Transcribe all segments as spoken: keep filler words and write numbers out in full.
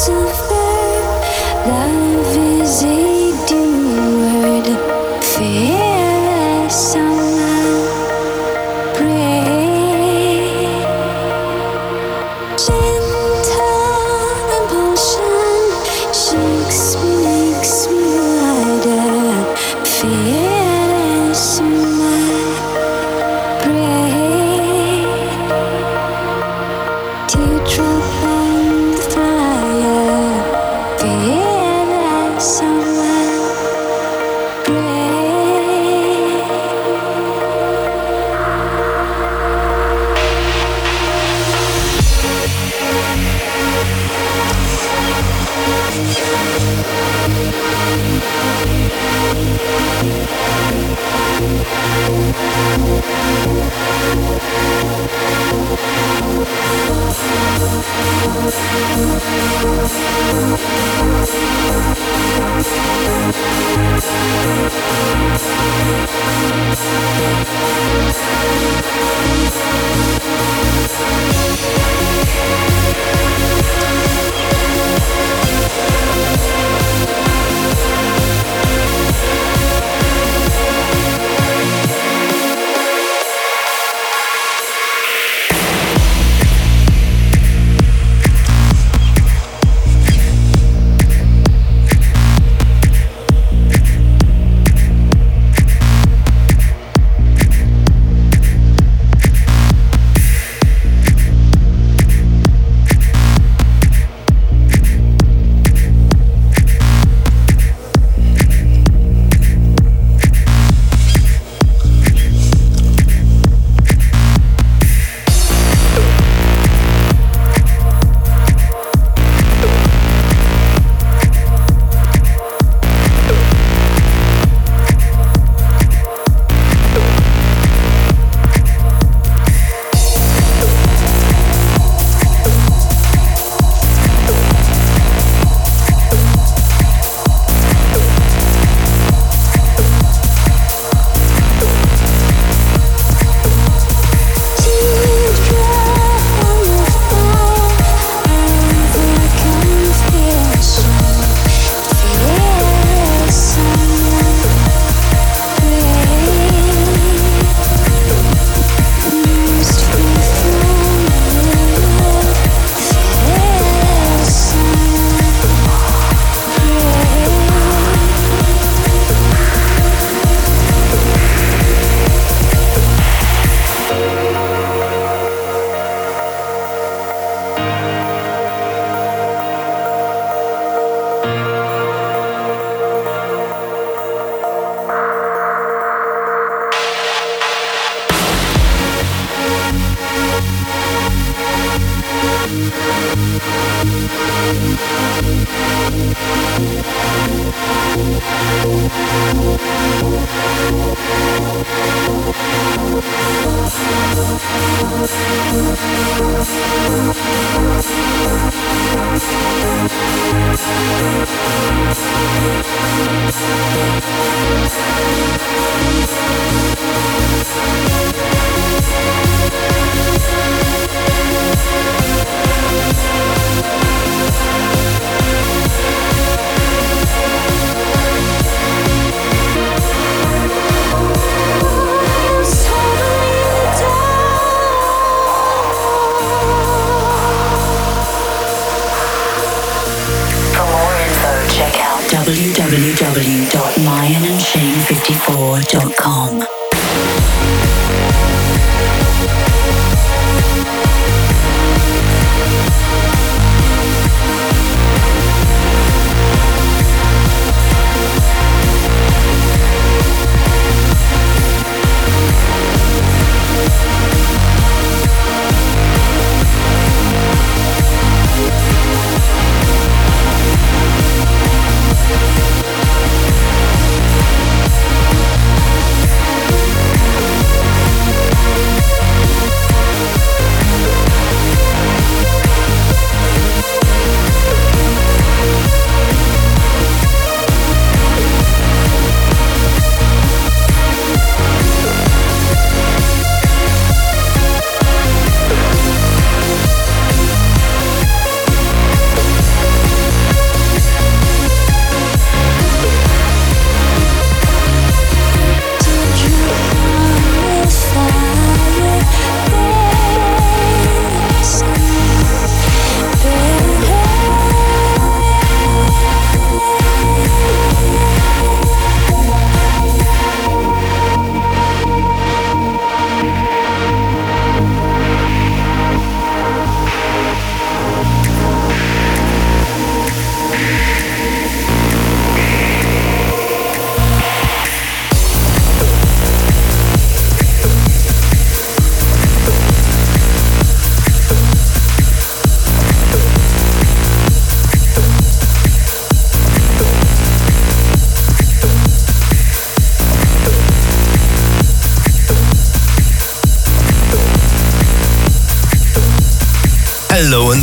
w w w dot lion and shane fifty-four dot com.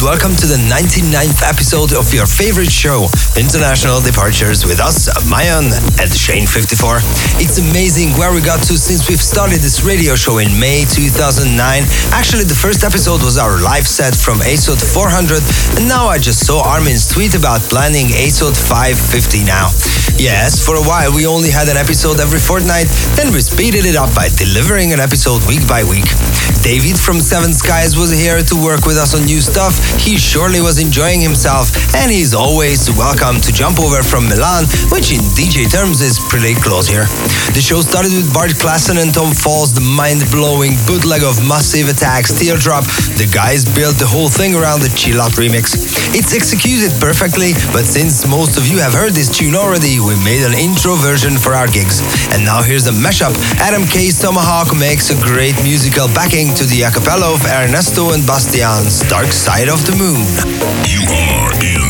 and welcome to the ninety-ninth episode of your favorite show, International Departures, with us, Mayan and Shane fifty-four. It's amazing where we got to since we've started this radio show in May two thousand nine. Actually, the first episode was our live set from A S O T four hundred, and now I just saw Armin's tweet about planning A S O T five fifty now. Yes, for a while we only had an episode every fortnight, then we speeded it up by delivering an episode week by week. David from Seven Skies was here to work with us on new stuff. He surely was enjoying himself, and he's always welcome to jump over from Milan, which in D J terms is pretty close here. The show started with Bart Klassen and Tom Falls, the mind-blowing bootleg of Massive Attack's Teardrop. The guys built the whole thing around the Chill Out remix. It's executed perfectly, but since most of you have heard this tune already, we made an intro version for our gigs. And now here's the mashup. Adam K's Tomahawk makes a great musical backing to the a cappella of Ernesto and Bastian's Dark Side of the Moon. You are in